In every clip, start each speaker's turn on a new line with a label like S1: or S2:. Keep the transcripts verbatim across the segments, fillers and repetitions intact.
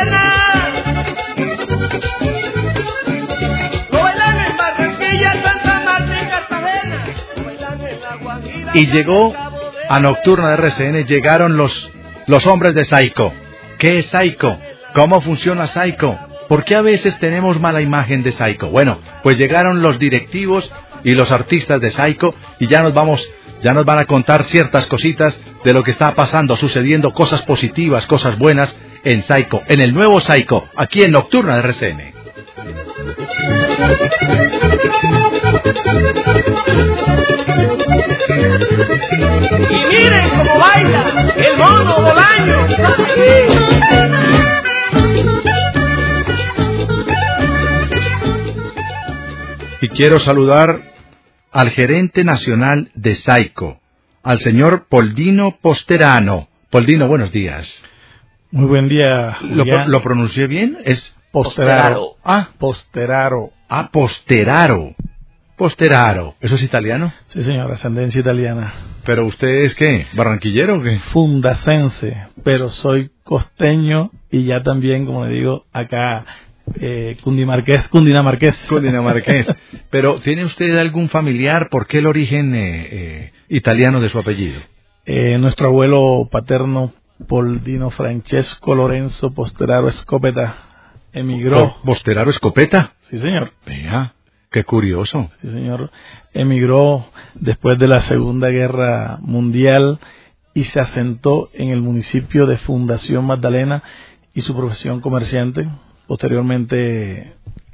S1: Magdalena. Lo bailan en Barranquilla, Santa Marta y Cartagena. Lo bailan en La Guajira.
S2: Y llegó a Nocturna de R C N, llegaron los, los hombres de Saico. ¿Qué es Saico? ¿Cómo funciona Saico? ¿Por qué a veces tenemos mala imagen de Saico? Bueno, pues llegaron los directivos y los artistas de Saico y ya nos vamos, ya nos van a contar ciertas cositas de lo que está pasando, sucediendo, cosas positivas, cosas buenas en Saico, en el nuevo Saico, aquí en Nocturna de R C N.
S1: Y miren cómo baila el mono Bolaño.
S2: Y quiero saludar al gerente nacional de Saico, al señor Poldino Posterano. Poldino, buenos días.
S3: Muy buen día,
S2: ¿Lo, ¿Lo pronuncié bien? Es
S3: Posteraro. Ah, Posteraro.
S2: Ah, Posteraro. Posteraro. ¿Eso es italiano?
S3: Sí, señor, ascendencia italiana.
S2: ¿Pero usted es qué? ¿Barranquillero o qué?
S3: Fundacense, pero soy costeño y ya también, como le digo, acá eh, cundimarqués, cundinamarqués.
S2: Cundinamarqués. Pero ¿tiene usted algún familiar? ¿Por qué el origen eh, eh, italiano de su apellido?
S3: Eh, nuestro abuelo paterno, Poldino Francesco Lorenzo Posteraro Escopeta, emigró.
S2: ¿Posteraro Escopeta?
S3: Sí, señor.
S2: Vea. Qué curioso.
S3: Sí, señor. Emigró después de la Segunda Guerra Mundial y se asentó en el municipio de Fundación Magdalena y su profesión comerciante. Posteriormente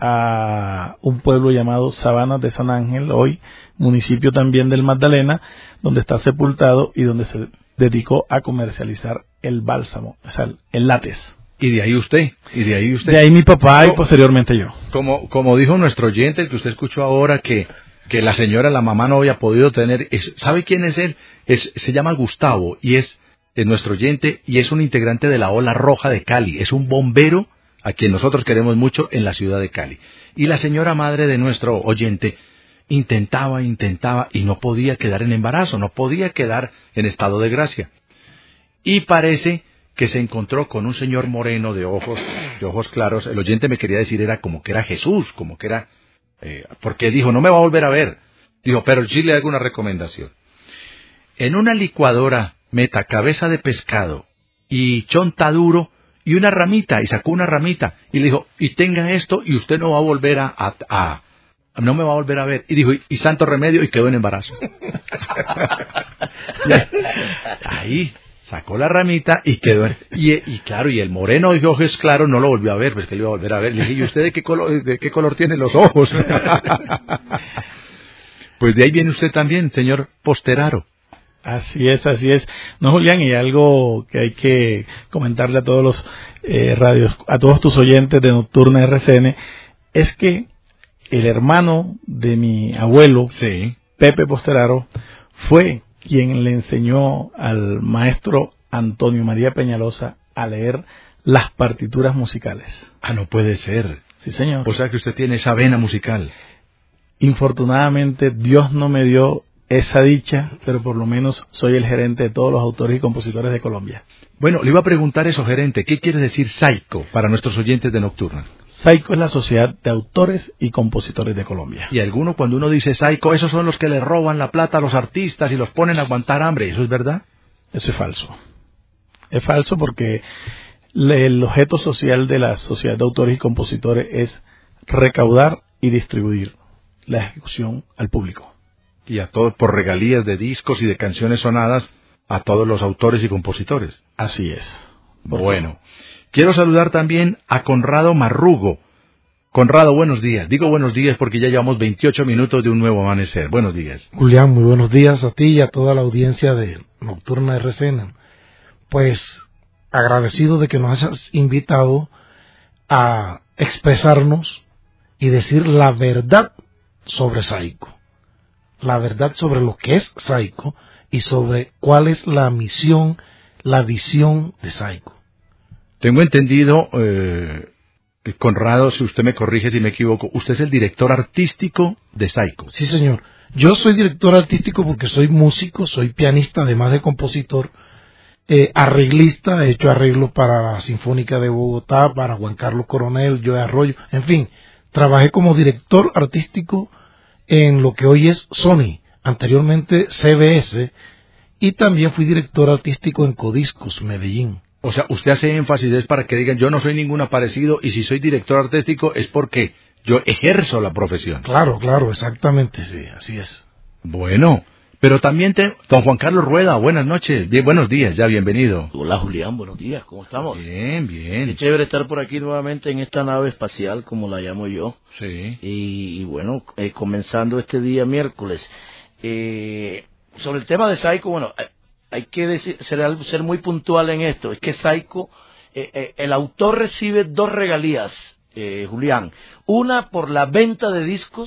S3: a un pueblo llamado Sabanas de San Ángel, hoy municipio también del Magdalena, donde está sepultado y donde se dedicó a comercializar el bálsamo, o sea, el látex.
S2: Y de ahí usted, y de ahí usted.
S3: De ahí mi papá y posteriormente yo.
S2: Como, como dijo nuestro oyente, el que usted escuchó ahora, que, que la señora, la mamá no había podido tener, es, ¿sabe quién es él? Es, se llama Gustavo, y es, es nuestro oyente, y es un integrante de la Ola Roja de Cali, es un bombero a quien nosotros queremos mucho en la ciudad de Cali. Y la señora madre de nuestro oyente intentaba, intentaba, y no podía quedar en embarazo, no podía quedar en estado de gracia. Y parece que se encontró con un señor moreno de ojos, de ojos claros. El oyente me quería decir era como que era Jesús, como que era, eh, porque dijo, no me va a volver a ver. Dijo, pero sí le hago una recomendación. En una licuadora meta cabeza de pescado y chontaduro y una ramita, y sacó una ramita, y le dijo, y tenga esto, y usted no va a volver a, a, a no me va a volver a ver. Y dijo, y, y santo remedio, y quedó en embarazo. Ahí sacó la ramita y quedó en, y, y claro, y el moreno de ojos claros no lo volvió a ver, pues que le iba a volver a ver. Le dije, ¿y usted de qué color, de qué color tiene los ojos? Pues de ahí viene usted también, señor Posteraro.
S3: Así es, así es. No, Julián, y algo que hay que comentarle a todos los eh, radios, a todos tus oyentes de Nocturna R C N, es que el hermano de mi abuelo,
S2: sí,
S3: Pepe Posteraro, fue quien le enseñó al maestro Antonio María Peñalosa a leer las partituras musicales.
S2: Ah, no puede ser.
S3: Sí, señor.
S2: O sea que usted tiene esa vena musical.
S3: Infortunadamente, Dios no me dio esa dicha, pero por lo menos soy el gerente de todos los autores y compositores de Colombia.
S2: Bueno, le iba a preguntar eso, gerente. ¿Qué quiere decir Saico para nuestros oyentes de Nocturna?
S3: Saico es la Sociedad de Autores y Compositores de Colombia.
S2: Y alguno, cuando uno dice Saico, esos son los que le roban la plata a los artistas y los ponen a aguantar hambre. ¿Eso es verdad?
S3: Eso es falso. Es falso porque el objeto social de la Sociedad de Autores y Compositores es recaudar y distribuir la ejecución al público.
S2: Y a todos, por regalías de discos y de canciones sonadas, a todos los autores y compositores.
S3: Así es.
S2: Bueno. Quiero saludar también a Conrado Marrugo. Conrado, buenos días. Digo buenos días porque ya llevamos veintiocho minutos de un nuevo amanecer. Buenos días.
S4: Julián, muy buenos días a ti y a toda la audiencia de Nocturna R C N. Pues agradecido de que nos hayas invitado a expresarnos y decir la verdad sobre Saico. La verdad sobre lo que es Saico y sobre cuál es la misión, la visión de Saico.
S2: Tengo entendido, eh, Conrado, si usted me corrige si me equivoco, usted es el director artístico de Saico.
S4: Sí, señor. Yo soy director artístico porque soy músico, soy pianista, además de compositor. eh, arreglista, he hecho arreglos para la Sinfónica de Bogotá, para Juan Carlos Coronel, Joe Arroyo, en fin, trabajé como director artístico en lo que hoy es Sony, anteriormente C B S, y también fui director artístico en Codiscos, Medellín.
S2: O sea, usted hace énfasis, es para que digan, yo no soy ningún aparecido, y si soy director artístico es porque yo ejerzo la profesión.
S4: Claro, claro, exactamente, sí, así es.
S2: Bueno, pero también te... Don Juan Carlos Rueda, buenas noches, bien, buenos días, ya bienvenido.
S5: Hola Julián, buenos días, ¿cómo estamos?
S2: Bien, bien.
S5: Qué chévere estar por aquí nuevamente en esta nave espacial, como la llamo yo.
S2: Sí.
S5: Y, y bueno, eh, comenzando este día miércoles. Eh, sobre el tema de Saico, bueno, hay que decir, ser, ser muy puntual en esto. Es que Saico, eh, eh, el autor recibe dos regalías, eh, Julián. Una por la venta de discos,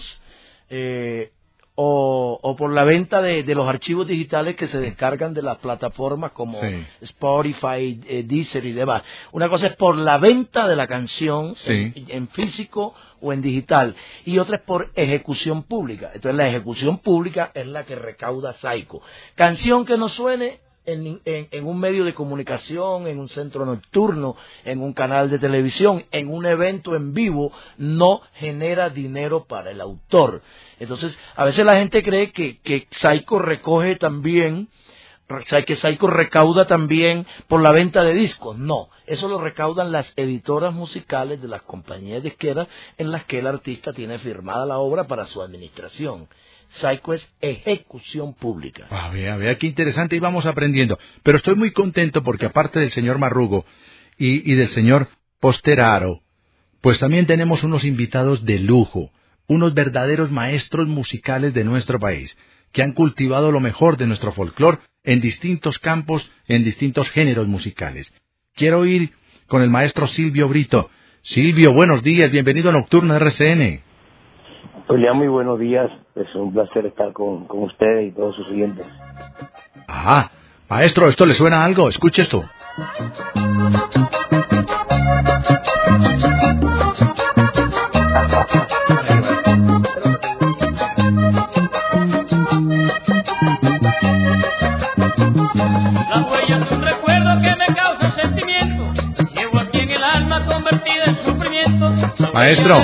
S5: eh, O, o por la venta de, de los archivos digitales que se descargan de las plataformas como sí. Spotify, eh, Deezer y demás. Una cosa es por la venta de la canción sí. en, en físico o en digital, y otra es por ejecución pública. Entonces la ejecución pública es la que recauda Saico. Canción que no suene en, en, en un medio de comunicación, en un centro nocturno, en un canal de televisión, en un evento en vivo, no genera dinero para el autor. Entonces, a veces la gente cree que, que Saico recoge también, que Saico recauda también por la venta de discos. No, eso lo recaudan las editoras musicales de las compañías disqueras en las que el artista tiene firmada la obra para su administración. Saico es ejecución pública.
S2: A ver, a ver, qué interesante, y vamos aprendiendo. Pero estoy muy contento porque aparte del señor Marrugo y, y del señor Posteraro, pues también tenemos unos invitados de lujo, unos verdaderos maestros musicales de nuestro país, que han cultivado lo mejor de nuestro folclore en distintos campos, en distintos géneros musicales. Quiero ir con el maestro Silvio Brito. Silvio, buenos días, bienvenido a Nocturna R C N.
S6: Julián, muy buenos días. Es un placer estar con, con ustedes y todos sus oyentes.
S2: Ah, maestro, ¿esto le suena a algo? Escuche esto.
S1: La huella es un recuerdo que me causa sentimiento. Llevo aquí en el alma convertida en sufrimiento.
S2: Maestro.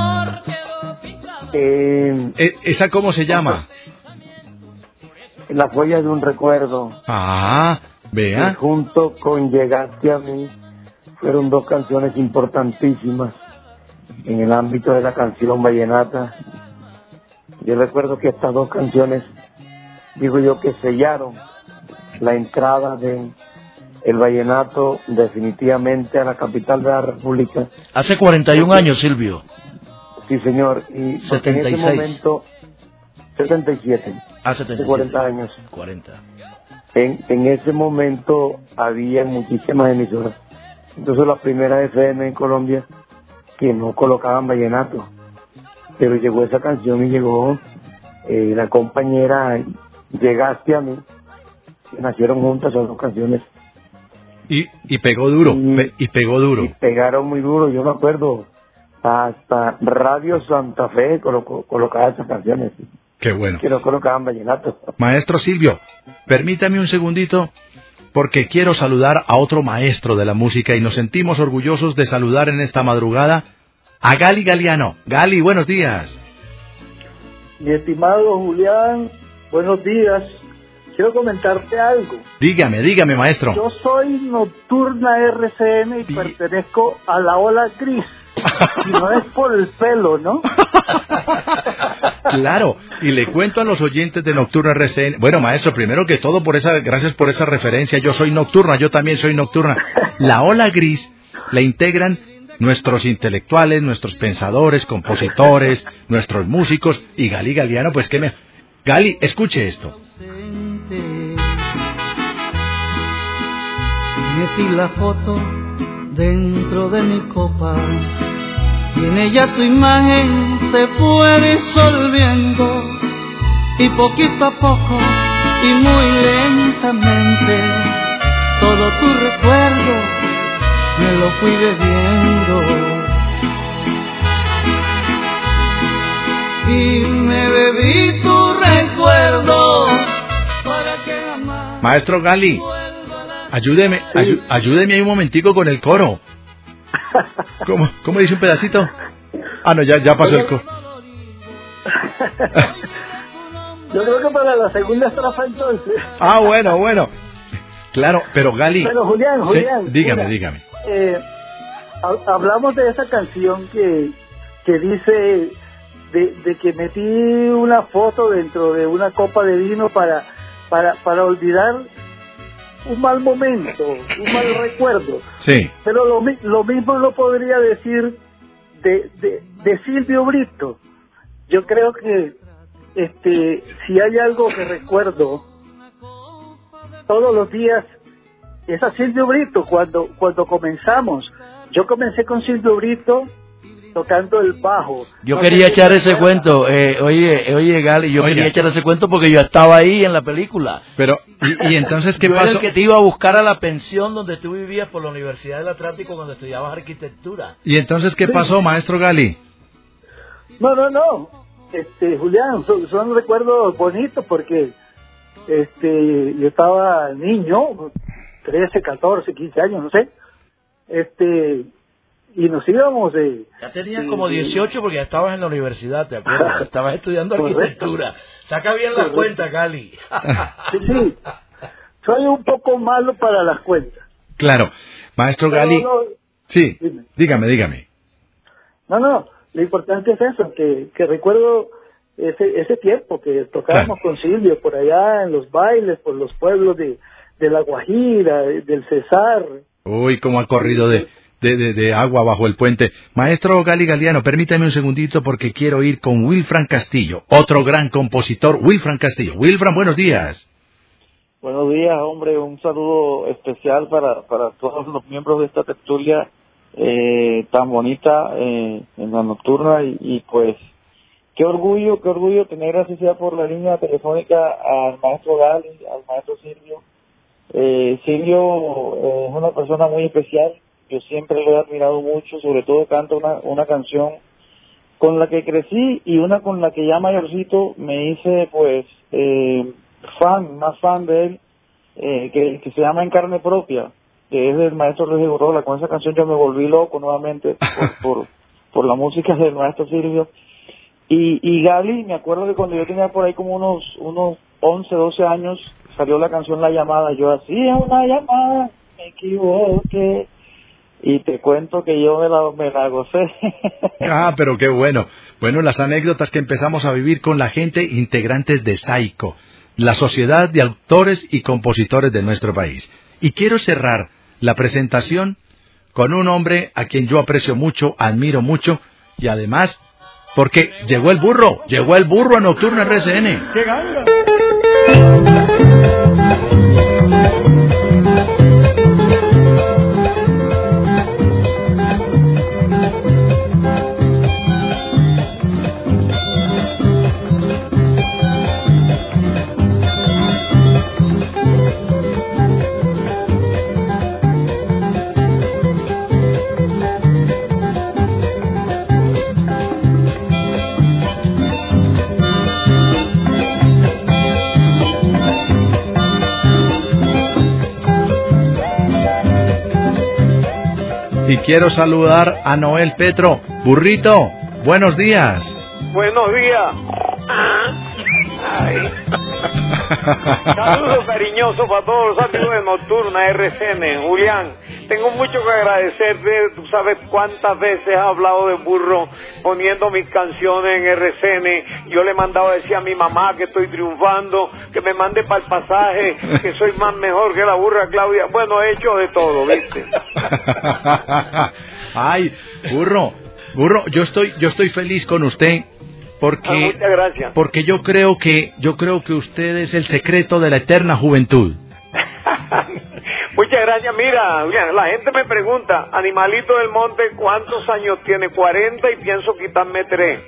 S6: Eh,
S2: ¿Esa cómo se llama?
S6: La huella de un recuerdo.
S2: Ah, vea.
S6: Y junto con Llegaste a mí, fueron dos canciones importantísimas en el ámbito de la canción vallenata. Yo recuerdo que estas dos canciones, digo yo, que sellaron la entrada de el vallenato definitivamente a la capital de la República.
S5: Hace cuarenta y un años, Silvio.
S6: Sí, señor. Y
S5: setenta y seis.
S6: En ese momento, setenta y siete.
S5: Ah, setenta y siete.
S6: cuarenta años.
S5: cuarenta.
S6: En, en ese momento había muchísimas emisoras. Entonces la primera F M en Colombia que no colocaban vallenato. Pero llegó esa canción y llegó eh, la compañera Llegaste a mí. Nacieron juntas esas dos canciones.
S2: Y, y pegó duro,
S6: y,
S2: pe, y pegó duro.
S6: Y pegaron muy duro, yo me acuerdo. Hasta Radio Santa Fe colocó, colocaba esas canciones.
S2: Qué bueno.
S6: Que no colocaban vallenato.
S2: Maestro Silvio, permítame un segundito, porque quiero saludar a otro maestro de la música y nos sentimos orgullosos de saludar en esta madrugada a Gali Galiano. Gali, buenos días.
S7: Mi estimado Julián, buenos días. Quiero comentarte algo.
S2: Dígame, dígame, maestro.
S7: Yo soy Nocturna R C N y, y... pertenezco a la ola gris. Y no es por el pelo, ¿no?
S2: Claro, y le cuento a los oyentes de Nocturna R C N. Bueno, maestro, primero que todo, por esa, gracias por esa referencia. Yo soy Nocturna, yo también soy Nocturna. La ola gris la integran nuestros intelectuales, nuestros pensadores, compositores, nuestros músicos, y Gali Galiano, pues que me... Gali, escuche esto.
S8: Metí la foto dentro de mi copa y en ella tu imagen se fue disolviendo, y poquito a poco y muy lentamente todo tu recuerdo me lo fui bebiendo, y me bebí tu recuerdo para que jamás...
S2: Maestro Gali, ayúdeme,
S7: Sí.
S2: ayu- ayúdeme ahí un momentico con el coro. ¿Cómo, cómo dice un pedacito? Ah, no, ya, ya pasó el coro.
S7: Yo creo que para la segunda estrofa entonces.
S2: Ah, bueno, bueno. Claro, pero Gali...
S7: Pero Julián,
S2: sí,
S7: Julián.
S2: dígame,
S7: mira,
S2: dígame.
S7: eh, ha- hablamos de esa canción que, que dice de, de que metí una foto dentro de una copa de vino para, para, para olvidar un mal momento, un mal recuerdo.
S2: Sí,
S7: Pero lo, mi- lo mismo lo podría decir de, de, de Silvio Brito. Yo creo que este si hay algo que recuerdo todos los días es a Silvio Brito. Cuando cuando comenzamos, yo comencé con Silvio Brito tocando el bajo.
S5: Yo
S7: No
S5: quería
S7: sé si
S5: echar
S7: te
S5: ese
S7: acuerdas.
S5: cuento, eh, oye, oye Gali, yo
S2: Oiga.
S5: quería echar ese cuento porque yo estaba ahí en la película.
S2: pero... ¿Y, y entonces qué
S5: Yo era
S2: pasó?
S5: el que te iba a buscar a la pensión donde tú vivías por la Universidad del Atlántico cuando estudiabas arquitectura.
S2: ¿Y entonces qué pasó, maestro Gali?
S7: No, no, no. Este, Julián, son, son recuerdos bonitos porque este yo estaba niño, trece, catorce, quince años, no sé. Este y nos íbamos de
S5: Ya tenías
S7: de-
S5: como
S7: de-
S5: dieciocho porque ya estabas en la universidad, ¿te acuerdas? Estabas estudiando
S7: Correcto.
S5: arquitectura. Saca bien las
S7: Correcto.
S5: cuentas, Gali.
S7: Sí, sí. Soy un poco malo para las cuentas.
S2: Claro, maestro
S7: Pero
S2: Gali...
S7: no,
S2: Sí,
S7: Dime.
S2: dígame, dígame.
S7: no, no, lo importante es eso, que, que recuerdo ese ese tiempo que tocábamos con Silvio por allá en los bailes, por los pueblos de, de La Guajira, de- del Cesar.
S2: Uy, cómo ha corrido de, de, de, de agua bajo el puente. Maestro Gali Galiano, permítame un segundito porque quiero ir con Wilfran Castillo, otro gran compositor, Wilfran Castillo. Wilfran, buenos días.
S9: Buenos días, hombre, un saludo especial para, para todos los miembros de esta tertulia eh, tan bonita eh, en la nocturna y, y pues qué orgullo, qué orgullo tener así sea por la línea telefónica al maestro Gali, al maestro Silvio. Eh, Silvio eh, es una persona muy especial, yo siempre lo he admirado mucho, sobre todo canta una, una canción con la que crecí y una con la que ya mayorcito me hice pues eh, fan, más fan de él, eh, que, que se llama En Carne Propia, que es del maestro Luis Urrola. Con esa canción yo me volví loco nuevamente por, por, por la música del maestro Silvio. Y, y Gali, me acuerdo que cuando yo tenía por ahí como unos unos once, doce años, salió la canción La Llamada. Yo hacía una llamada, me equivoqué, y te cuento que yo me la, me la gocé.
S2: Ah, pero qué bueno. Bueno, las anécdotas que empezamos a vivir con la gente integrantes de SAICO, la Sociedad de Autores y Compositores de nuestro país. Y quiero cerrar la presentación con un hombre a quien yo aprecio mucho, admiro mucho, y además, porque llegó el burro, llegó el burro a Nocturna R C N. ¡Qué ganga! Y quiero saludar a Noel Petro. Burrito, buenos días.
S10: Buenos días. Ay. Saludos cariñosos para todos los amigos de Nocturna R C N. Julián, tengo mucho que agradecerte. Tú sabes cuántas veces has hablado de burro poniendo mis canciones en R C N. Yo le mandaba a decir a mi mamá que estoy triunfando, que me mande para el pasaje, que soy más mejor que la burra Claudia. Bueno, he hecho de todo, ¿viste?
S2: Ay, burro, burro, yo estoy, yo estoy feliz con usted. Porque,
S10: Ah, muchas gracias.
S2: porque yo creo que yo creo que usted es el secreto de la eterna juventud.
S10: Muchas gracias. Mira, Julián, la gente me pregunta, Animalito del Monte, ¿cuántos años tiene? cuarenta y pienso quitarme tres.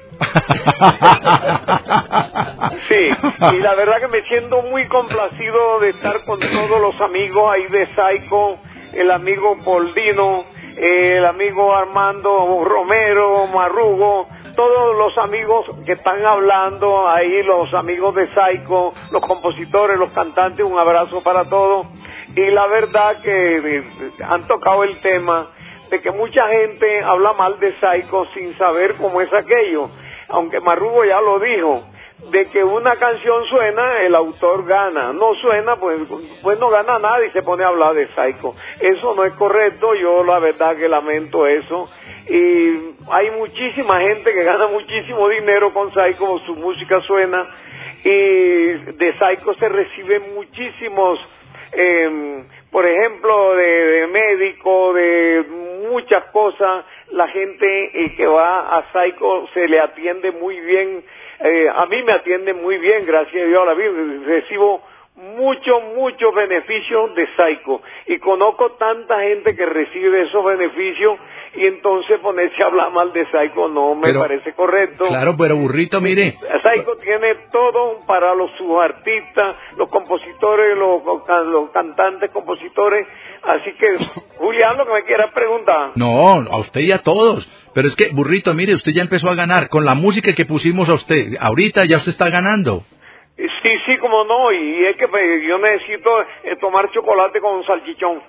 S10: Sí, y la verdad que me siento muy complacido de estar con todos los amigos ahí de SAICO, el amigo Poldino, el amigo Armando Romero, Marrugo, todos los amigos que están hablando ahí, los amigos de SAICO, los compositores, los cantantes, un abrazo para todos. Y la verdad que eh, han tocado el tema de que mucha gente habla mal de Saico sin saber cómo es aquello, aunque Marrugo ya lo dijo, de que una canción suena, el autor gana, no suena, pues, pues no gana nada y se pone a hablar de Saico. Eso no es correcto, yo la verdad que lamento eso, y hay muchísima gente que gana muchísimo dinero con Saico, su música suena, y de Saico se reciben muchísimos, eh, por ejemplo, de, de médico, de muchas cosas. La gente eh, que va a Saico se le atiende muy bien. Eh, a mí me atienden muy bien, gracias a Dios, a la vida. Recibo muchos, muchos beneficios de Saico. Y conozco tanta gente que recibe esos beneficios, y entonces ponerse a hablar mal de Saico no me
S2: Pero,
S10: parece correcto.
S2: Claro, pero burrito, mire.
S10: Saico tiene todo para los sus artistas, los compositores, los, los cantantes, compositores. Así que, Julián, lo que me quieras preguntar.
S2: No, a usted y a todos. Pero es que, burrito, mire, usted ya empezó a ganar. Con la música que pusimos a usted, ahorita ya usted está ganando.
S10: Sí, sí, como no, y es que pues, yo necesito eh, tomar chocolate con salchichón.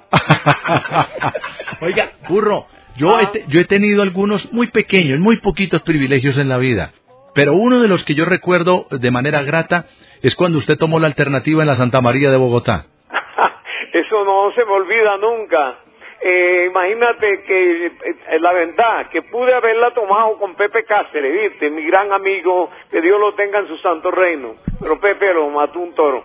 S2: Oiga, burro, yo, ah. he te, yo he tenido algunos muy pequeños, muy poquitos privilegios en la vida, pero uno de los que yo recuerdo de manera grata es cuando usted tomó la alternativa en la Santa María de Bogotá.
S10: Eso no se me olvida nunca. Eh, imagínate que eh, la verdad que pude haberla tomado con Pepe Cáceres, ¿viste? Mi gran amigo, que Dios lo tenga en su santo reino, pero Pepe lo mató un toro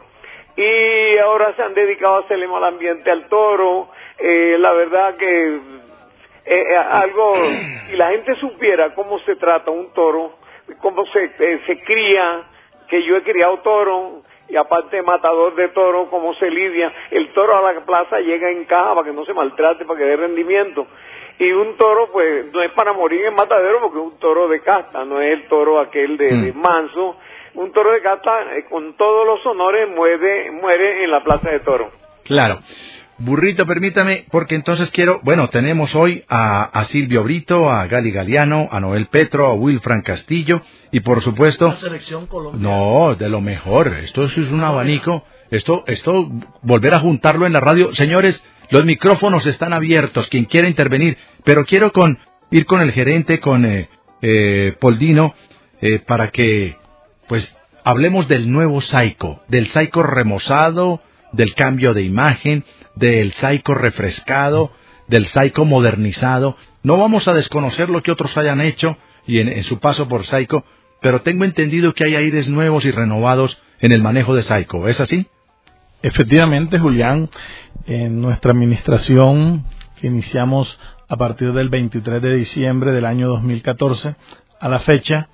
S10: y ahora se han dedicado a hacerle mal ambiente al toro. Eh, la verdad que eh, eh, algo, si la gente supiera cómo se trata un toro, cómo se, eh, se cría, que yo he criado toro, y aparte matador de toro, cómo se lidia. El toro a la plaza llega en caja para que no se maltrate, para que dé rendimiento. Y un toro, pues, no es para morir en matadero, porque es un toro de casta, no es el toro aquel de, mm. de manso. Un toro de casta, eh, con todos los honores, muere, muere en la plaza de toro.
S2: Claro. Burrito, permítame, porque entonces quiero, bueno, tenemos hoy a, a Silvio Brito, a Gali Galiano, a Noel Petro, a Wilfran Castillo, y por supuesto...
S5: La selección colombiana.
S2: No, de lo mejor, esto es un abanico, esto, esto, volver a juntarlo en la radio. Señores, los micrófonos están abiertos, quien quiera intervenir, pero quiero con ir con el gerente, con eh, eh, Poldino, eh, para que, pues, hablemos del nuevo Saico, del Saico remozado, del cambio de imagen, del Saico refrescado, del Saico modernizado. No vamos a desconocer lo que otros hayan hecho y en, en su paso por Saico, pero tengo entendido que hay aires nuevos y renovados en el manejo de Saico. ¿Es así?
S3: Efectivamente, Julián, en nuestra administración que iniciamos a partir del veintitrés de diciembre del año dos mil catorce a la fecha,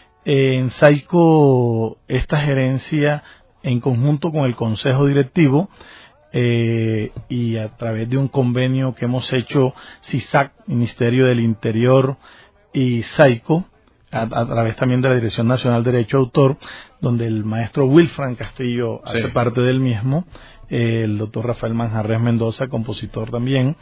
S3: en Saico esta gerencia en conjunto con el Consejo Directivo eh, y a través de un convenio que hemos hecho SISAC, Ministerio del Interior y Saico, a, a través también de la Dirección Nacional de Derecho de Autor, donde el maestro Wilfran Castillo hace sí. parte del mismo, eh, el doctor Rafael Manjarres Mendoza, compositor también,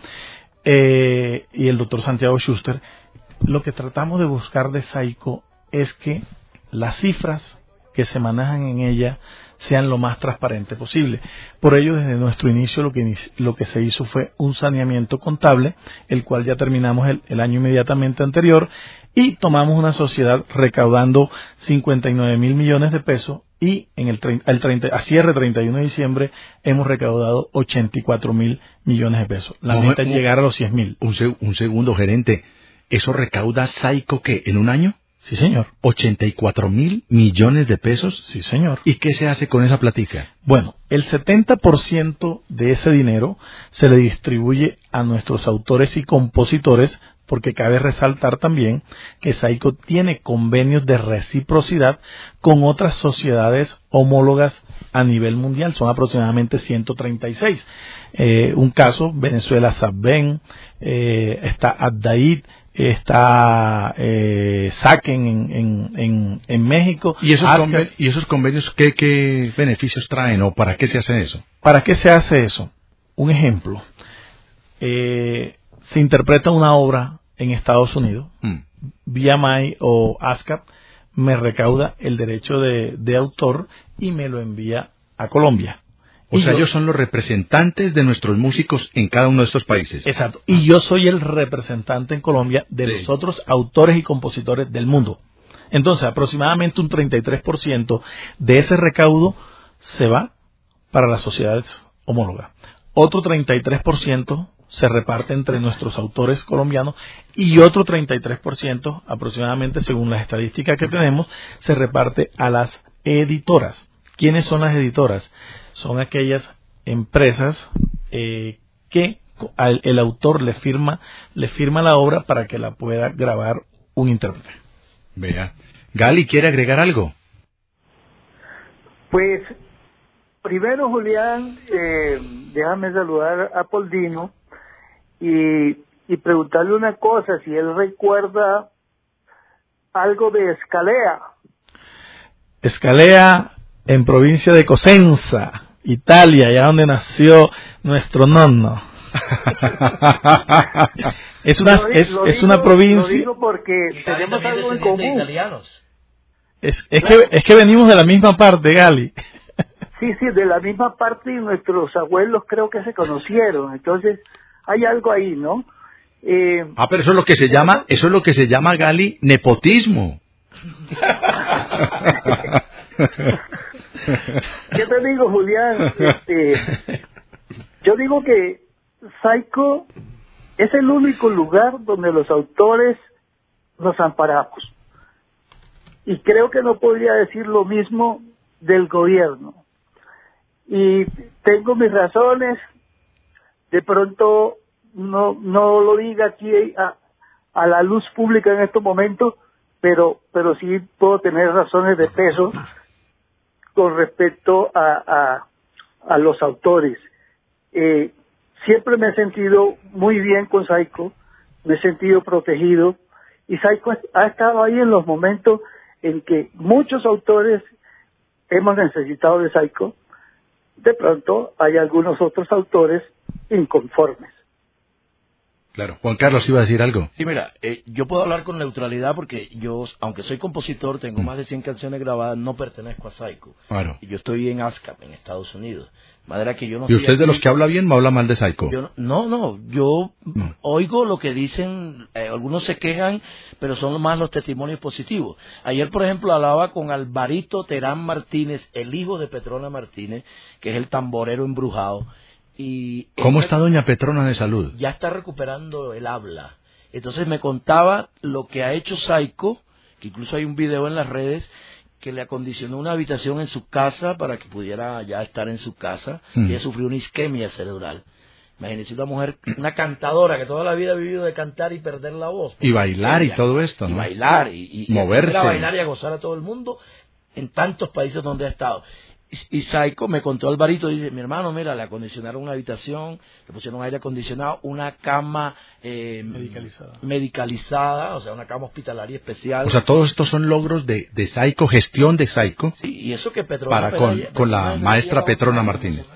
S3: eh, y el doctor Santiago Schuster. Lo que tratamos de buscar de Saico es que las cifras que se manejan en ella sean lo más transparente posible. Por ello, desde nuestro inicio lo que, lo que se hizo fue un saneamiento contable, el cual ya terminamos el, el año inmediatamente anterior, y tomamos una sociedad recaudando cincuenta y nueve mil millones de pesos, y en el, el treinta, a cierre treinta y uno de diciembre hemos recaudado ochenta y cuatro mil millones de pesos. La
S2: no,
S3: meta es llegar a los cien mil.
S2: Un, un segundo, gerente. ¿Eso recauda Saico qué, en un año?
S3: Sí, señor.
S2: ¿ochenta y cuatro mil millones de pesos?
S3: Sí, señor.
S2: ¿Y qué se hace con esa platica?
S3: Bueno, el setenta por ciento de ese dinero se le distribuye a nuestros autores y compositores, porque cabe resaltar también que Saico tiene convenios de reciprocidad con otras sociedades homólogas a nivel mundial. Son aproximadamente ciento treinta y seis. Eh, un caso, Venezuela Sabben, eh, está Addaid, está eh, Saquen en, en, en, en México.
S2: ¿Y esos, conven- ¿Y esos convenios qué, qué beneficios traen o para qué se hace eso?
S3: ¿Para qué se hace eso? Un ejemplo. Eh, se interpreta una obra en Estados Unidos, mm. B M I o ASCAP me recauda el derecho de, de autor y me lo envía a Colombia.
S2: O
S3: y
S2: sea,
S3: yo,
S2: ellos son los representantes de nuestros músicos en cada uno de estos países.
S3: Exacto. Y yo soy el representante en Colombia de sí. los otros autores y compositores del mundo. Entonces, aproximadamente un treinta y tres por ciento de ese recaudo se va para las sociedades homólogas. Otro treinta y tres por ciento se reparte entre nuestros autores colombianos y otro treinta y tres por ciento, aproximadamente según las estadísticas que tenemos, se reparte a las editoras. ¿Quiénes son las editoras? Son aquellas empresas eh, que al, el autor le firma, le firma la obra para que la pueda grabar un intérprete.
S2: Vea. Gali, ¿quiere agregar algo?
S7: Pues, primero, Julián, eh, déjame saludar a Poldino y, y preguntarle una cosa, si él recuerda algo de Scalea.
S3: Scalea, en provincia de Cosenza, Italia, allá donde nació nuestro nonno. es una
S7: lo,
S3: es,
S7: lo
S3: es
S7: digo,
S3: una provincia.
S7: Lo digo porque tenemos algo en común.
S3: Es, es que es que venimos de la misma parte, Gali.
S7: Sí, sí, de la misma parte, y nuestros abuelos creo que se conocieron. Entonces hay algo ahí, ¿no? Eh,
S2: ah, pero eso es lo que se llama, eso es lo que se llama, Gali, nepotismo.
S7: ¿Qué te digo, Julián? Este, yo digo que Saico es el único lugar donde los autores nos amparamos. Y creo que no podría decir lo mismo del gobierno. Y tengo mis razones, de pronto no no lo diga aquí a, a la luz pública en estos momentos, pero pero sí puedo tener razones de peso con respecto a, a, a los autores. Eh, siempre me he sentido muy bien con Saico, me he sentido protegido, y Saico ha estado ahí en los momentos en que muchos autores hemos necesitado de Saico. De pronto hay algunos otros autores inconformes.
S2: Claro. Juan Carlos iba a decir algo.
S5: Sí, mira, eh, yo puedo hablar con neutralidad porque yo, aunque soy compositor, tengo mm. más de cien canciones grabadas, no pertenezco a Saico.
S2: Claro.
S5: Y yo estoy en ASCAP, en Estados Unidos. De manera que yo no
S2: ¿Y usted es de los que habla bien o habla mal de Saico?
S5: Yo no, no, yo mm. oigo lo que dicen, eh, algunos se quejan, pero son más los testimonios positivos. Ayer, por ejemplo, hablaba con Alvarito Terán Martínez, el hijo de Petrona Martínez, que es el tamborero embrujado. Y
S2: ¿Cómo está doña Petrona de salud?
S5: Ya está recuperando el habla. Entonces me contaba lo que ha hecho Saico, que incluso hay un video en las redes, que le acondicionó una habitación en su casa para que pudiera ya estar en su casa. Mm. Ella sufrió una isquemia cerebral. Imagínense una mujer, una cantadora que toda la vida ha vivido de cantar y perder la voz.
S2: Y bailar y todo esto, ¿no?
S5: Y bailar y, y
S2: moverse.
S5: Y a bailar y a gozar a todo el mundo en tantos países donde ha estado. Y Saico me contó Alvarito, dice, mi hermano, mira, le acondicionaron una habitación, le pusieron aire acondicionado, una cama eh,
S3: medicalizada.
S5: medicalizada, o sea, una cama hospitalaria especial.
S2: O sea, todos estos son logros de, de Saico, gestión de Saico.
S5: Sí, y eso que Petrona...
S2: Para con, Petrona, con la Petrona maestra Petrona Martínez.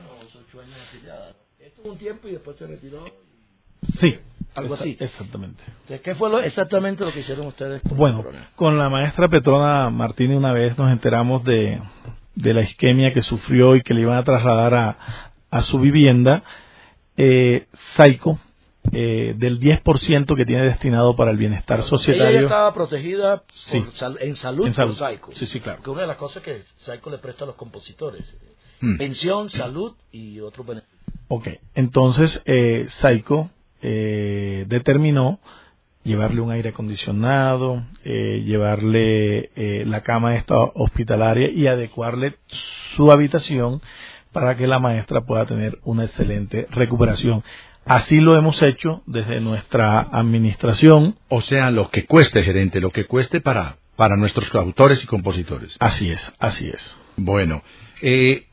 S5: Estuvo un tiempo y después se retiró.
S3: Sí.
S5: Algo así.
S3: Exactamente.
S5: Entonces, ¿qué fue lo, exactamente lo que hicieron ustedes con
S3: Bueno,
S5: Petrona?
S3: Con la maestra Petrona Martínez una vez nos enteramos de... de la isquemia que sufrió y que le iban a trasladar a, a su vivienda. eh, Saico, eh, del diez por ciento que tiene destinado para el bienestar
S5: Pero
S3: societario.
S5: Ella estaba protegida por
S3: sí.
S5: sal, en salud,
S3: en salud
S5: por Saico.
S3: Sí, sí, claro.
S5: Porque una de las cosas que Saico le presta a los compositores.
S2: Hmm.
S5: Pensión, salud y otros beneficios.
S3: Ok, entonces eh, Saico eh, determinó llevarle un aire acondicionado, eh, llevarle eh, la cama esta hospitalaria y adecuarle su habitación para que la maestra pueda tener una excelente recuperación. Así lo hemos hecho desde nuestra administración.
S2: O sea, lo que cueste, gerente, lo que cueste para, para nuestros autores y compositores.
S3: Así es, así es.
S2: Bueno, eh,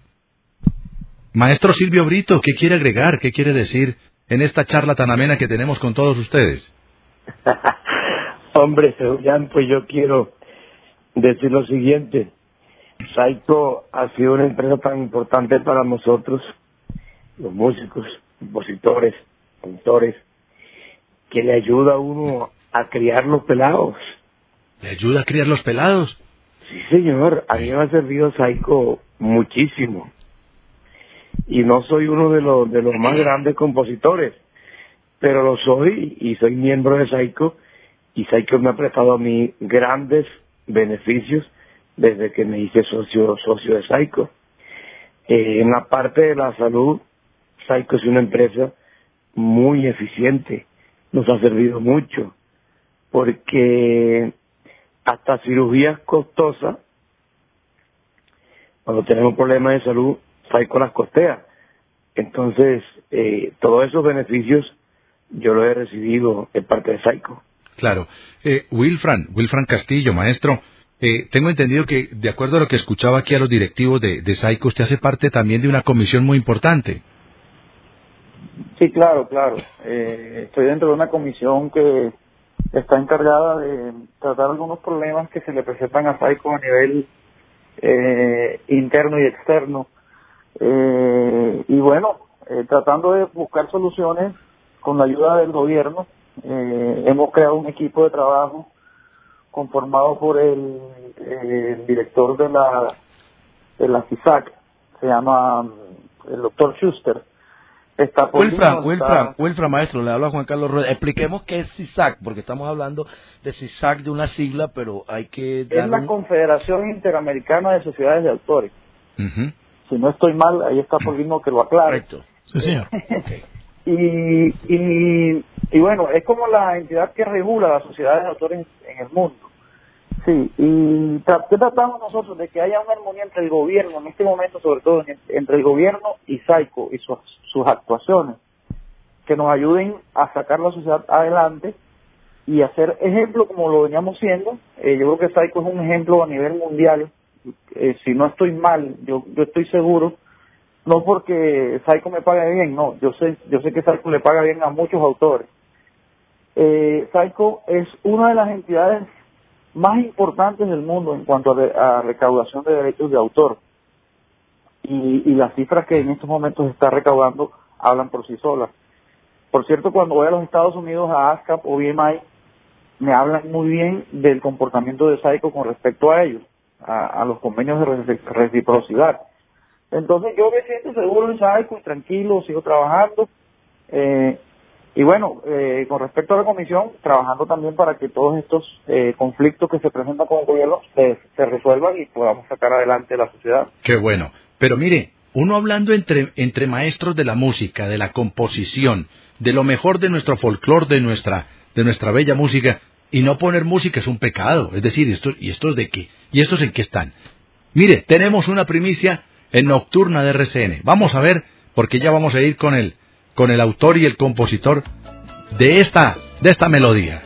S2: maestro Silvio Brito, ¿qué quiere agregar? ¿Qué quiere decir en esta charla tan amena que tenemos con todos ustedes?
S6: Hombre, Julián, pues yo quiero decir lo siguiente. Saico ha sido una empresa tan importante para nosotros, los músicos, compositores, autores, que le ayuda a uno a criar los pelados.
S2: ¿Le ayuda a criar los pelados?
S6: Sí, señor. A mí me ha servido Saico muchísimo. y no soy uno de los de los más grandes compositores, pero lo soy y soy miembro de Saico, y Saico me ha prestado a mí grandes beneficios desde que me hice socio socio de Saico. Eh, en la parte de la salud, Saico es una empresa muy eficiente, nos ha servido mucho, porque hasta cirugías costosas, cuando tenemos problemas de salud, Saico las costea. Entonces, eh, todos esos beneficios yo los he recibido en parte de Saico.
S2: Claro. Eh, Wilfran, Wilfran Castillo, maestro, eh, tengo entendido que, de acuerdo a lo que escuchaba aquí a los directivos de, de Saico, usted hace parte también de una comisión muy importante.
S9: Sí, claro, claro. Eh, estoy dentro de una comisión que está encargada de tratar algunos problemas que se le presentan a Saico a nivel eh, interno y externo. Eh, y bueno, eh, tratando de buscar soluciones con la ayuda del gobierno. Eh, hemos creado un equipo de trabajo conformado por el, el director de la de la CISAC, se llama el doctor Schuster. Está
S5: Wilfran, Wilfran, Wilfran, maestro, le habla Juan Carlos Rueda. Expliquemos qué es CISAC, porque estamos hablando de CISAC, de una sigla, pero hay que dar
S9: Es la
S5: un...
S9: Confederación Interamericana de Sociedades de Autores.
S2: Uh-huh.
S9: Si no estoy mal, ahí está Paulino que lo aclare.
S5: Correcto.
S3: Sí, señor.
S5: Okay.
S9: y, y, y bueno, es como la entidad que regula las sociedades de autores en el mundo. Sí, y tra- ¿qué tratamos nosotros? De que haya una armonía entre el gobierno, en este momento sobre todo, en- entre el gobierno y Saico y sus, sus actuaciones, que nos ayuden a sacar la sociedad adelante y hacer ejemplo como lo veníamos siendo. Eh, yo creo que Saico es un ejemplo a nivel mundial. Eh, si no estoy mal, yo, yo estoy seguro, no porque Saico me pague bien, no, yo sé, yo sé que Saico le paga bien a muchos autores. Eh, Saico es una de las entidades más importantes del mundo en cuanto a, re, a recaudación de derechos de autor, y, y las cifras que en estos momentos está recaudando hablan por sí solas. Por cierto, cuando voy a los Estados Unidos, a ASCAP o B M I, me hablan muy bien del comportamiento de Saico con respecto a ellos, a, a los convenios de reciprocidad. Entonces yo me siento seguro en Saico y tranquilo, sigo trabajando. Eh, y bueno, eh, con respecto a la comisión, trabajando también para que todos estos eh, conflictos que se presentan con el gobierno se, se resuelvan y podamos sacar adelante la sociedad.
S2: Qué bueno. Pero mire, uno hablando entre, entre maestros de la música, de la composición, de lo mejor de nuestro folclore, de nuestra, de nuestra bella música, y no poner música es un pecado. Es decir, ¿estos, ¿y estos de qué? ¿Y estos en qué están? Mire, tenemos una primicia en Nocturna de R C N. Vamos a ver, porque ya vamos a ir con el, con el autor y el compositor de esta, de esta melodía.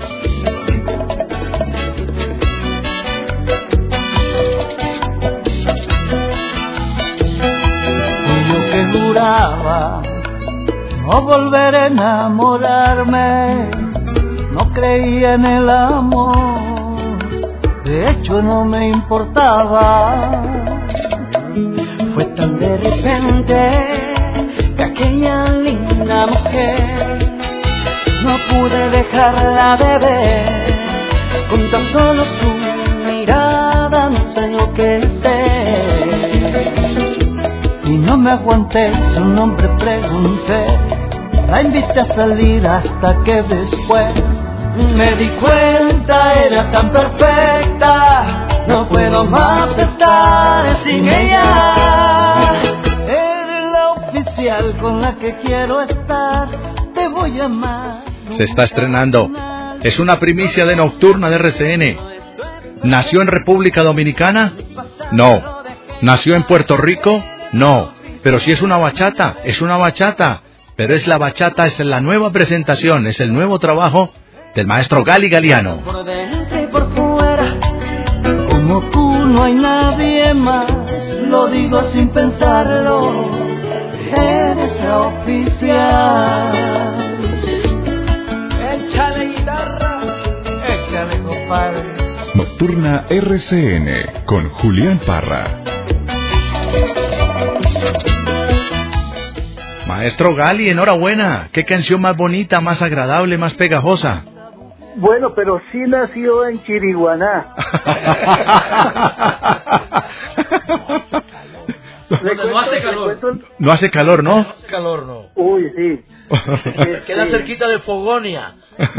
S8: Juraba no volver a enamorarme, no creía en el amor, de hecho no me importaba. Fue tan de repente que aquella linda mujer no pude dejarla de ver, con tan solo su mirada me hizo enloquecer. Y no me aguanté, su nombre pregunté, la invité a salir hasta que después me di cuenta, era tan perfecta, no puedo más estar sin ella. Eres la oficial con la que quiero estar, te voy a amar.
S2: Se está estrenando, es una primicia de Nocturna de R C N. ¿Nació en República Dominicana? No. ¿Nació en Puerto Rico? No, pero si es una bachata, es una bachata, pero es la bachata, es la nueva presentación, es el nuevo trabajo del maestro Gali Galiano.
S8: Por dentro y por fuera, como tú no hay nadie más, lo digo sin pensarlo, eres la oficial. Échale guitarra, échale compadre.
S11: Nocturna R C N con Julián Parra.
S2: Maestro Gali, enhorabuena. Qué canción más bonita, más agradable, más pegajosa.
S7: Bueno, pero sí nació en Chiriguaná.
S5: Donde no hace calor.
S2: No hace calor, ¿no?
S5: No hace calor, no.
S7: Uy, sí.
S5: Queda cerquita de Fogonia.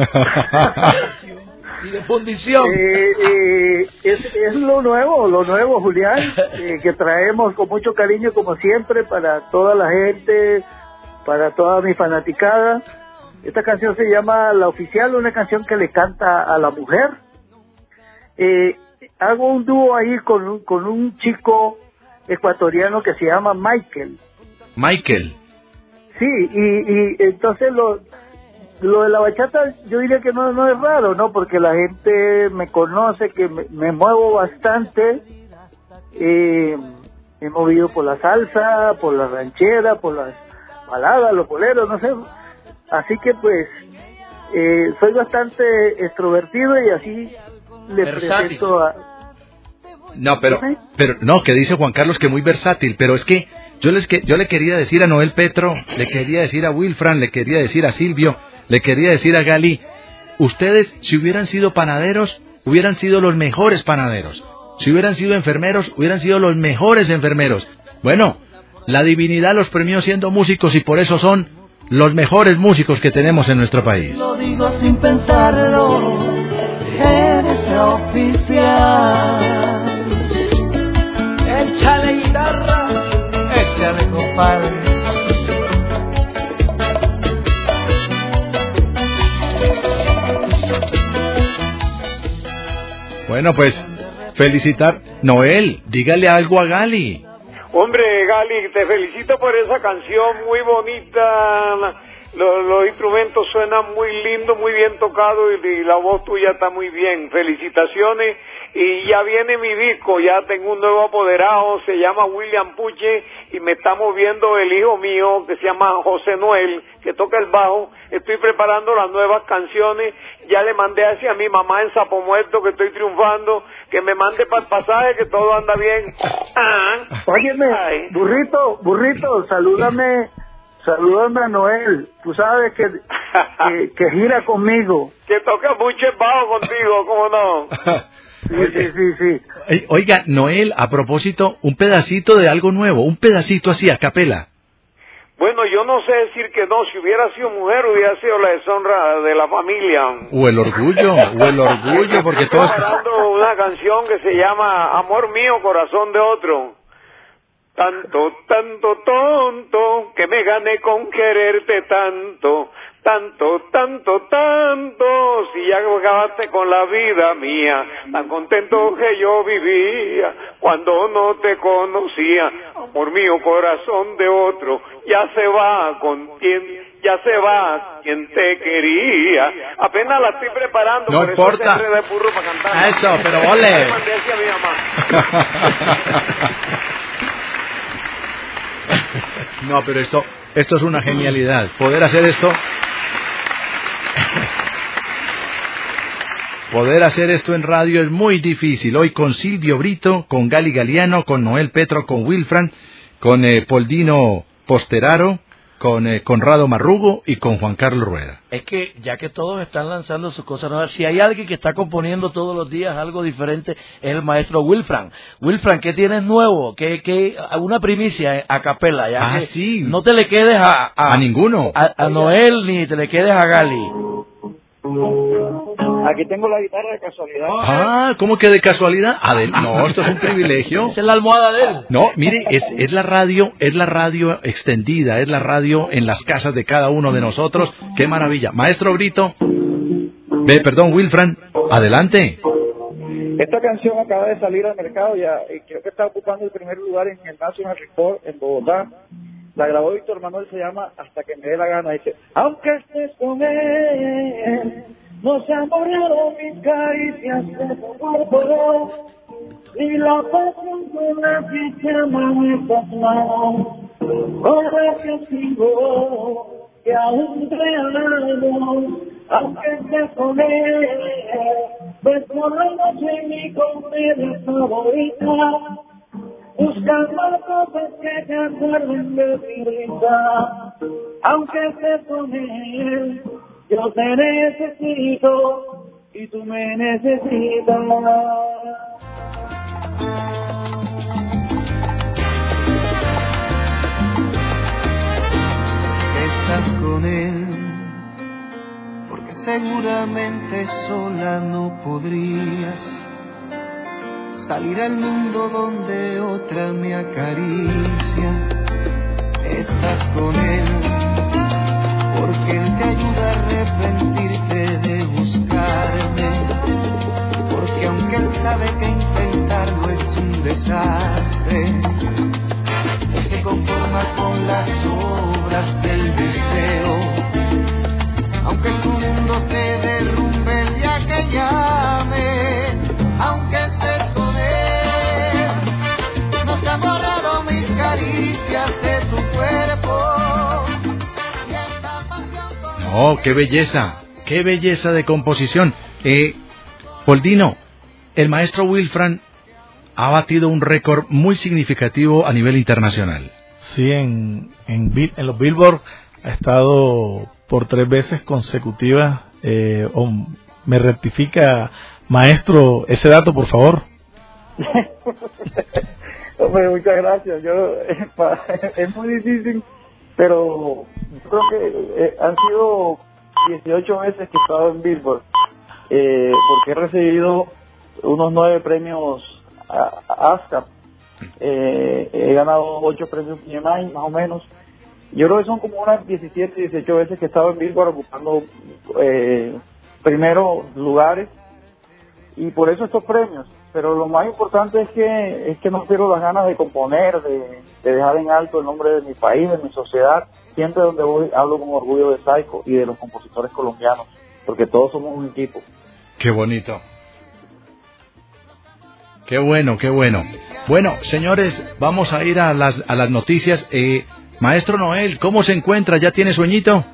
S5: Y de fundición.
S7: Eh, eh, es, es lo nuevo, lo nuevo, Julián, eh, que traemos con mucho cariño, como siempre, para toda la gente, para toda mi fanaticada. Esta canción se llama La Oficial, una canción que le canta a la mujer. Eh, hago un dúo ahí con un, con un chico ecuatoriano que se llama Michael.
S2: Michael.
S7: Sí, y, y entonces lo... Lo de la bachata yo diría que no, no es raro, ¿no? Porque la gente me conoce, que me, me muevo bastante. Eh, he movido por la salsa, por la ranchera, por las baladas, los boleros, no sé. Así que pues eh, soy bastante extrovertido y así le
S5: Versátil.
S7: presento a...
S2: No, pero, pero no, que dice Juan Carlos que muy versátil, pero es que yo les que yo le quería decir a Noel Petro, le quería decir a Wilfran, le quería decir a Silvio, le quería decir a Gali, ustedes si hubieran sido panaderos, hubieran sido los mejores panaderos. Si hubieran sido enfermeros, hubieran sido los mejores enfermeros. Bueno, la divinidad los premió siendo músicos y por eso son los mejores músicos que tenemos en nuestro país.
S8: Lo digo sin pensarlo, eres la oficial. Échale guitarra, échale compadre.
S2: Bueno, pues, felicitar. Noel, dígale algo a Gali.
S10: Hombre, Gali, te felicito por esa canción muy bonita. Los, los instrumentos suenan muy lindo, muy bien tocado y, y la voz tuya está muy bien. Felicitaciones. Y ya viene mi disco, ya tengo un nuevo apoderado, se llama William Puche y me está moviendo el hijo mío que se llama José Noel, que toca el bajo. Estoy preparando las nuevas canciones, ya le mandé hacia mi mamá en Sapo Muerto que estoy triunfando, que me mande para el pasaje, que todo anda bien. Ah.
S7: Óyeme, burrito, burrito, salúdame, salúdame a Noel, tú sabes que, que, que gira conmigo.
S10: Que toca mucho el bajo contigo, ¿cómo no?
S7: Sí, sí, sí, sí.
S2: Oiga, Noel, a propósito, un pedacito de algo nuevo, un pedacito así, a capela.
S10: Bueno, yo no sé decir que no, si hubiera sido mujer hubiera sido la deshonra de la familia.
S2: O el orgullo, o el orgullo, porque todos...
S10: Estoy preparando una canción que se llama Amor Mío, Corazón de Otro. Tanto, tanto tonto, que me gané con quererte tanto. Tanto, tanto, tanto, si ya acabaste con la vida mía, tan contento que yo vivía cuando no te conocía. Amor mío, corazón de otro, ya se va con quien, ya se va quien te quería. Apenas la estoy preparando,
S2: no
S10: por
S2: importa.
S10: eso te de burro para cantar.
S2: Eso, pero ole. No, pero esto, esto es una genialidad. Poder hacer esto... Poder hacer esto en radio es muy difícil. Hoy con Silvio Brito, con Gali Galiano, con Noel Petro, con Wilfran, con eh, Poldino Posteraro, con eh, Conrado Marrugo y con Juan Carlos Rueda.
S5: Es que ya que todos están lanzando sus cosas nuevas, si hay alguien que está componiendo todos los días algo diferente, es el maestro Wilfran. Wilfran, ¿qué tienes nuevo? ¿Qué, qué, una primicia a capela? Ya
S2: ah,
S5: que
S2: sí.
S5: No te le quedes a... A,
S2: a ninguno.
S5: A, a Noel, ni te le quedes a Gali.
S9: Aquí tengo la guitarra de casualidad.
S2: Ah, ¿cómo que de casualidad? Adel, no, esto es un privilegio.
S5: Esa es la almohada de él.
S2: No, mire, es, es la radio, es la radio extendida, es la radio en las casas de cada uno de nosotros. ¡Qué maravilla! Maestro Brito, ve, perdón, Wilfran, adelante.
S9: Esta canción acaba de salir al mercado ya, y creo que está ocupando el primer lugar en el National Record en Bogotá. La grabó Víctor Manuel, se llama Hasta que me dé la gana. Dice, aunque estés con él, no se han borrado mis caricias de tu cuerpo, ni la pasión con la que se aman estas manos. Corre que sigo, que aún te amo, aunque estés con él, ves por la noche mi comedia favorita, buscando cosas que te acuerden de mi vida. Aunque estés con él, yo te necesito y tú me necesitas.
S8: seguramente sola no podrías salir al mundo donde otra me acaricia. Estás con él porque él te ayuda a arrepentirte de buscarme, porque aunque él sabe que intentarlo es un desastre, él se conforma con las obras del deseo. Aunque tu mundo se derrumbe el día que llame, aunque estés con él, no se han borrado mis caricias de tu cuerpo.
S2: Oh, qué belleza, qué belleza de composición. Eh, Poldino, el maestro Wilfran ha batido un récord muy significativo a nivel internacional.
S3: Sí, en, en, en los Billboard ha estado por tres veces consecutivas. Eh, oh, ¿Me rectifica, maestro, ese dato, por favor?
S9: Hombre, muchas gracias. Yo es muy difícil, pero creo que eh, han sido dieciocho veces que he estado en Billboard, eh, porque he recibido unos nueve premios a, a ASCAP. Eh, he ganado ocho premios P M I, más o menos. Yo creo que son como unas diecisiete, dieciocho veces que he estado en Billboard ocupando eh, primeros lugares, y por eso estos premios. Pero lo más importante es que es que no pierdo las ganas de componer, de, de dejar en alto el nombre de mi país, de mi sociedad. Siempre donde voy hablo con orgullo de Saico y de los compositores colombianos, porque todos somos un equipo.
S2: Qué bonito. Qué bueno, qué bueno. Bueno, señores, vamos a ir a las a las noticias. Eh, Maestro Noel, ¿cómo se encuentra? ¿Ya tiene sueñito?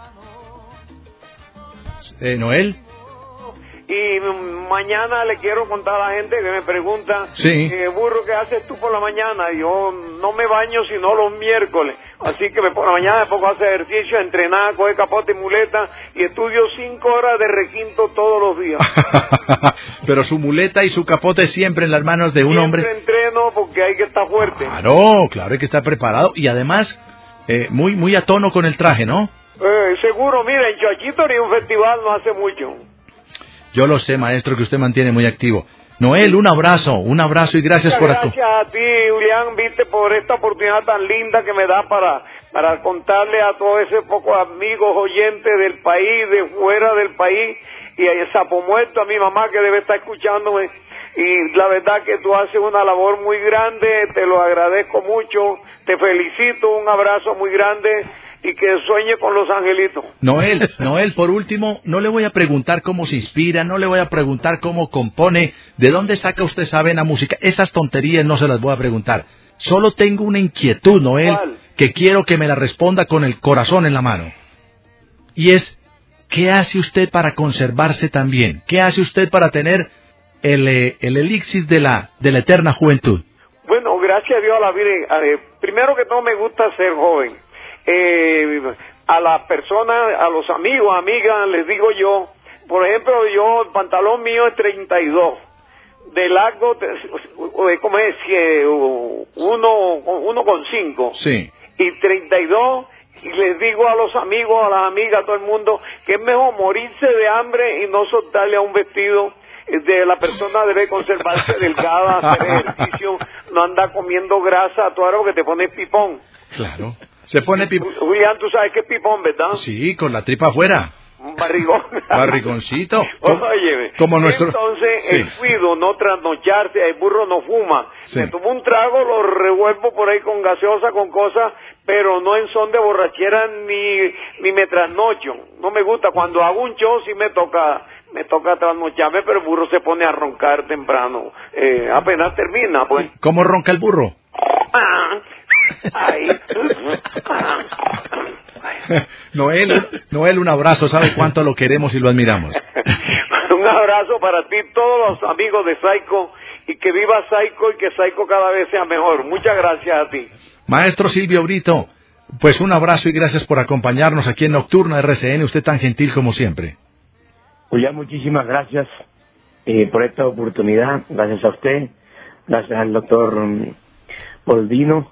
S2: Eh, ¿Noel?
S10: Y mañana le quiero contar a la gente que me pregunta,
S2: sí.
S10: eh, burro, ¿qué haces tú por la mañana? Yo no me baño sino los miércoles, así que me, por la mañana me pongo a hacer ejercicio, a entrenar, a coger capote y muleta, y estudio cinco horas de requinto todos los días.
S2: Pero su muleta y su capote siempre en las manos de un
S10: siempre
S2: hombre.
S10: Siempre entreno porque hay que estar fuerte.
S2: Claro, claro, hay que estar preparado, y además eh, muy muy a tono con el traje, ¿no?
S10: Eh, seguro, mira, en Choachito hay un festival no hace mucho.
S2: Yo lo sé, maestro, que usted mantiene muy activo. Noel, un abrazo, un abrazo y gracias
S10: Muchas
S2: por...
S10: Gracias a ti, Julián, viste, por esta oportunidad tan linda que me da para, para contarle a todos esos pocos amigos oyentes del país, de fuera del país, y a Sapo Muerto, a mi mamá que debe estar escuchándome. Y la verdad que tú haces una labor muy grande, te lo agradezco mucho, te felicito, un abrazo muy grande. Y que sueñe con los angelitos.
S2: Noel, Noel, por último, no le voy a preguntar cómo se inspira, no le voy a preguntar cómo compone, de dónde saca usted sabe la música. Esas tonterías no se las voy a preguntar. Solo tengo una inquietud, Noel,
S10: ¿Cuál?
S2: Que quiero que me la responda con el corazón en la mano. Y es, ¿qué hace usted para conservarse tan bien? ¿Qué hace usted para tener el, eh, el elixir de la, de la eterna juventud?
S10: Bueno, gracias a Dios a la vida. Eh, primero que todo me gusta ser joven. Eh, a las personas, a los amigos, amigas, les digo yo, por ejemplo, yo, el pantalón mío es treinta y dos, de largo, ¿cómo es? Uno con cinco,
S2: sí.
S10: Y treinta y dos, y les digo a los amigos, a las amigas, a todo el mundo, que es mejor morirse de hambre y no soltarle a un vestido. De la persona debe conservarse delgada, hacer ejercicio, no andar comiendo grasa, todo algo que te pone pipón.
S2: Claro. Se pone pipón.
S10: Julián, tú sabes qué es pipón, ¿verdad?
S2: Sí, con la tripa afuera.
S10: Un barrigón.
S2: Barrigoncito.
S10: Óyeme.
S2: Como nuestro...
S10: Entonces,
S2: sí.
S10: El cuido, no trasnocharse, el burro no fuma.
S2: Sí.
S10: Me tomo un trago, lo revuelvo por ahí con gaseosa, con cosas, pero no en son de borrachera ni, ni me trasnocho. No me gusta. Cuando hago un show sí me toca... me toca trasnocharme, pero el burro se pone a roncar temprano. Eh, apenas termina, pues.
S2: ¿Cómo ronca el burro?
S10: Ay.
S2: Noel, Noel, un abrazo. ¿Sabe cuánto lo queremos y lo admiramos?
S10: Un abrazo para ti, todos los amigos de Saico, y que viva Saico y que Saico cada vez sea mejor. Muchas gracias a ti.
S2: Maestro Silvio Brito, pues un abrazo y gracias por acompañarnos aquí en Nocturna R C N. Usted tan gentil como siempre.
S6: Julián, muchísimas gracias eh, por esta oportunidad. Gracias a usted, gracias al doctor um, Poldino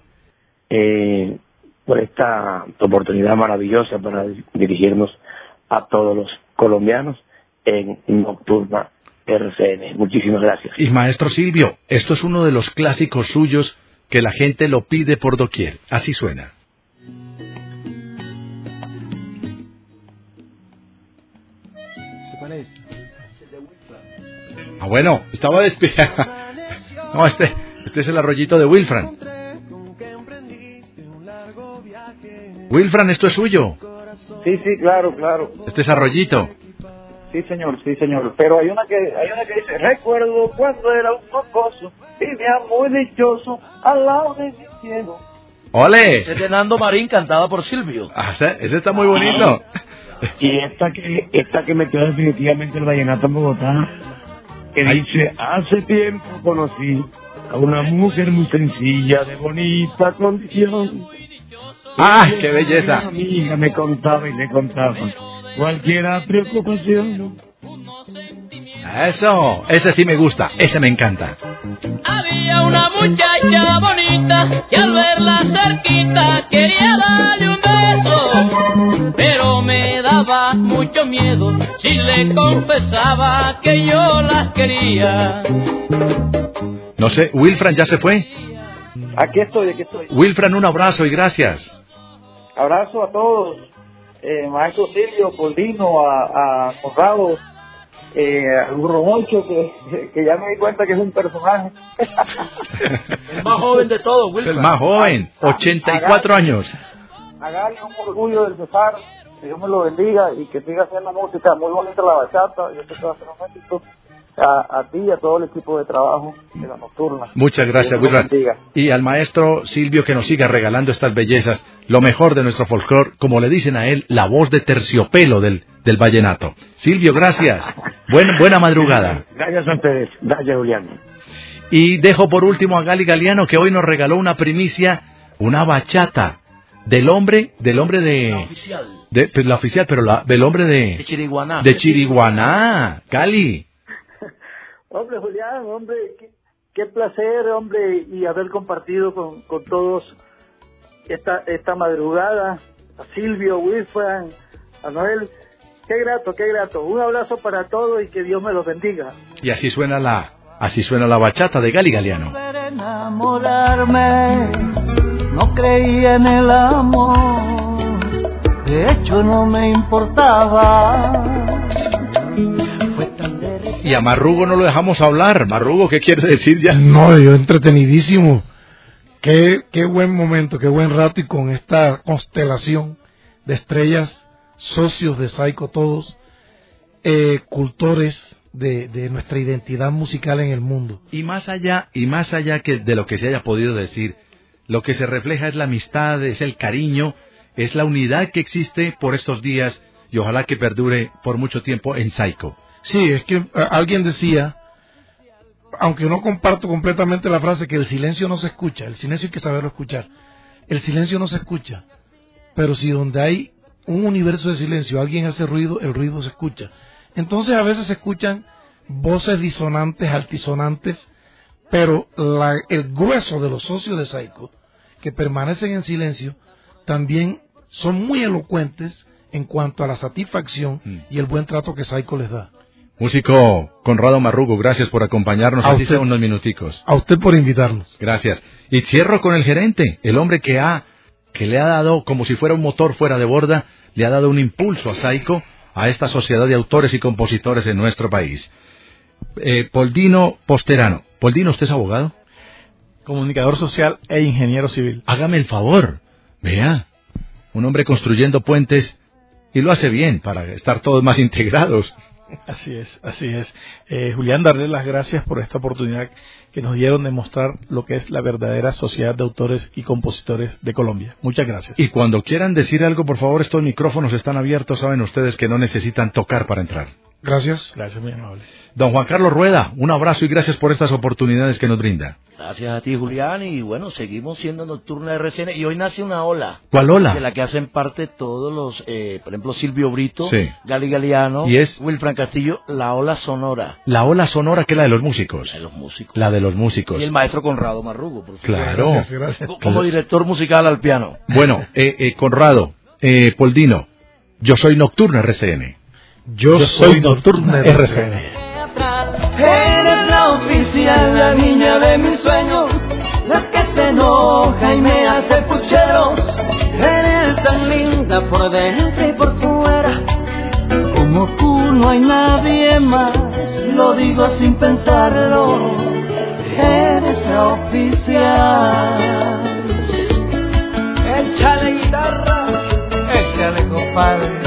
S6: eh, por esta oportunidad maravillosa para dirigirnos a todos los colombianos en Nocturna R C N. Muchísimas gracias.
S2: Y maestro Silvio, esto es uno de los clásicos suyos que la gente lo pide por doquier. Así suena. ¿Cuál es? Ah, bueno, estaba despedido. No, este, este es el arroyito de Wilfran. Wilfran, esto es suyo.
S9: Sí, sí, claro, claro.
S2: Este es arroyito.
S9: Sí, señor, sí, señor. Pero hay una que hay una que dice, recuerdo cuando era un mocoso, vivía muy dichoso al lado de mi cielo.
S2: ¡Ole!
S5: Ese es de Nando Marín, cantada por Silvio.
S2: Ah, ese, ese está muy bonito.
S6: Y esta que esta que metió definitivamente el vallenato en Bogotá, que
S2: Ay.
S6: dice, hace tiempo conocí a una mujer muy sencilla, de bonita condición.
S2: ¡Ah, qué belleza!
S6: Una amiga me contaba y me contaba cualquier preocupación.
S2: Eso, ese sí me gusta, ese me encanta.
S1: Había una muchacha bonita que al verla cerquita quería darle un beso, pero me daba mucho miedo si le confesaba que yo las quería.
S2: No sé, Wilfran ya se fue.
S9: Aquí estoy, aquí estoy.
S2: Wilfran, un abrazo y gracias.
S9: Abrazo a todos. Eh, maestro Silvio, Poldino, a, a Conrado, eh, al Burro Moncho, que, que ya me di cuenta que es un personaje.
S5: El más joven de todos, Wilfran.
S2: El más joven, ochenta y cuatro años.
S9: A Gali, un orgullo del Cesar, que Dios me lo bendiga y que siga haciendo música muy bonita, la bachata. Yo sé que va a ser un éxito. A, a ti y a todo el equipo de trabajo de la Nocturna.
S2: Muchas gracias, Wilfran. Y al maestro Silvio, que nos siga regalando estas bellezas, lo mejor de nuestro folclore, como le dicen a él, la voz de terciopelo del, del vallenato. Silvio, gracias. Buen, buena madrugada.
S6: Gracias a ustedes. Gracias, Julián.
S2: Y dejo por último a Gali Galeano, que hoy nos regaló una primicia, una bachata del hombre, del hombre de...
S5: La oficial.
S2: De, pues la oficial, pero la, del hombre de...
S5: De Chiriguaná.
S2: De Chiriguaná. Gali.
S7: Hombre, Julián, hombre, qué, qué placer, hombre, y haber compartido con, con todos esta esta madrugada, a Silvio, Wilfran, a Noel, qué grato, qué grato. Un abrazo para todos y que Dios me los bendiga.
S2: Y así suena la, así suena la bachata de Gali Galeano.
S8: Enamorarme, no creía en el amor, de hecho no me importaba.
S2: Y a Marrugo no lo dejamos hablar. Marrugo, ¿qué quiere decir ya?
S4: No, yo entretenidísimo. Qué, qué buen momento, qué buen rato, y con esta constelación de estrellas, socios de Saico todos, eh, cultores de, de nuestra identidad musical en el mundo.
S2: Y más allá, y más allá que de lo que se haya podido decir, lo que se refleja es la amistad, es el cariño, es la unidad que existe por estos días y ojalá que perdure por mucho tiempo en Saico.
S4: Sí, es que uh, alguien decía, aunque no comparto completamente la frase, que el silencio no se escucha, el silencio hay que saberlo escuchar. El silencio no se escucha, pero si donde hay un universo de silencio alguien hace ruido, el ruido se escucha. Entonces a veces se escuchan voces disonantes, altisonantes, pero la, el grueso de los socios de Saico, que permanecen en silencio, también son muy elocuentes en cuanto a la satisfacción mm. y el buen trato que Saico les da.
S2: Músico Conrado Marrugo, gracias por acompañarnos,
S4: a
S2: así
S4: usted,
S2: sea unos minuticos.
S4: A usted por invitarnos.
S2: Gracias. Y cierro con el gerente, el hombre que ha, que le ha dado, como si fuera un motor fuera de borda, le ha dado un impulso a Saico, a esta sociedad de autores y compositores en nuestro país. Eh, Poldino Posterano. Poldino, ¿usted es abogado?
S3: Comunicador social e ingeniero civil.
S2: Hágame el favor, vea, un hombre construyendo puentes y lo hace bien para estar todos más integrados.
S3: Así es, así es. Eh, Julián, darle las gracias por esta oportunidad que nos dieron de mostrar lo que es la verdadera sociedad de autores y compositores de Colombia. Muchas gracias.
S2: Y cuando quieran decir algo, por favor, estos micrófonos están abiertos, saben ustedes que no necesitan tocar para entrar.
S4: Gracias.
S3: Gracias, muy amable.
S2: Don Juan Carlos Rueda, un abrazo y gracias por estas oportunidades que nos brinda.
S5: Gracias a ti, Julián, y bueno, seguimos siendo Nocturna R C N, y hoy nace una ola.
S2: ¿Cuál ola?
S5: De la que hacen parte todos los, eh, por ejemplo, Silvio Brito,
S2: sí.
S5: Gali Galeano,
S2: ¿Y es?
S5: Wilfran Castillo, la ola sonora.
S2: La ola sonora, que es la de los músicos.
S5: La de los músicos.
S2: La de los músicos.
S5: Y el maestro Conrado Marrugo, por
S2: Claro.
S4: Gracias, gracias.
S5: Como director musical al piano.
S2: Bueno, eh, eh, Conrado, eh, Poldino, yo soy Nocturna R C N.
S4: Yo, Yo soy Nocturna R C N.
S8: Eres la oficial, la niña de mis sueños, la que se enoja y me hace pucheros. Eres tan linda por dentro y por fuera, como tú no hay nadie más, lo digo sin pensarlo. Eres la oficial. Échale guitarra, échale compadre.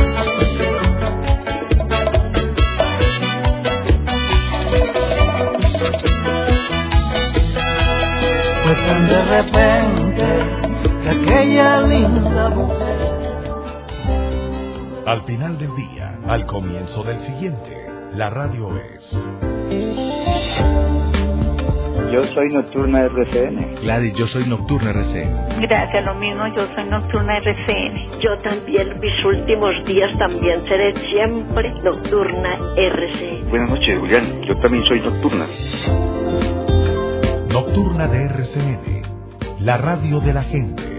S8: Pues tan de repente que aquella linda mujer.
S11: Al final del día, al comienzo del siguiente, la radio es...
S12: Yo soy Nocturna R C N.
S2: Gladys, yo soy Nocturna R C N.
S13: Gracias, lo mismo, yo soy Nocturna R C N. Yo también, mis últimos días también seré siempre Nocturna R C N.
S12: Buenas noches, Julián, yo también soy Nocturna.
S11: Nocturna de R C N, la radio de la gente.